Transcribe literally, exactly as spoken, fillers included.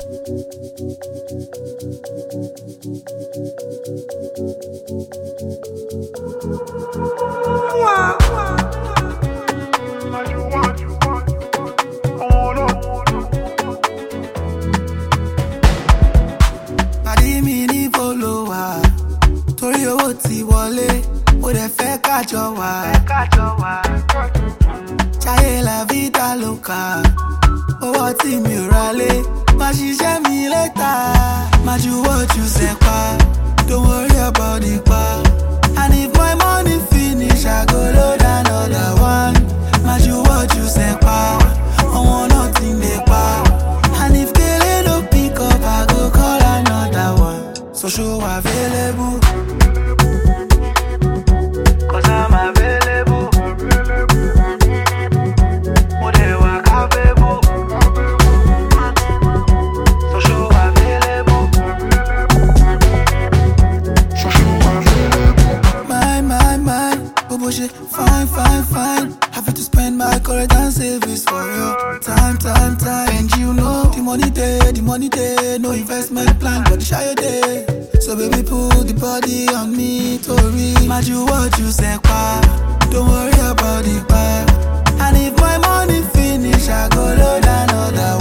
Pàdé mi ní follower, torí owó ti wọlé, ó dẹ̀ fẹ́ kájọ wá. Ṣayé la vida loca, owó tí mi ò ralé, má ṣiṣẹ́ mi létà. Má juwọ́ ju sẹ́pà, don't worry about the pa. And if my money finish, I go load another one. Má juwọ́ ju sẹ́pà, ọmọ nothing dey pa. And if Kele no pick up, I go call another one. So show available, cause I'm available. Mo dey waka available, so show available. So show available. My, my, my, bobo shit, fine, fine, fine. Happy to spend my current and savings for you. Time, time, time. And you know the money there, the money there. No investment plan, but the shy day. So baby, put the body on me, Tori. Mad you what you say, pa. Don't worry about the pa. And if my money finish, I go load another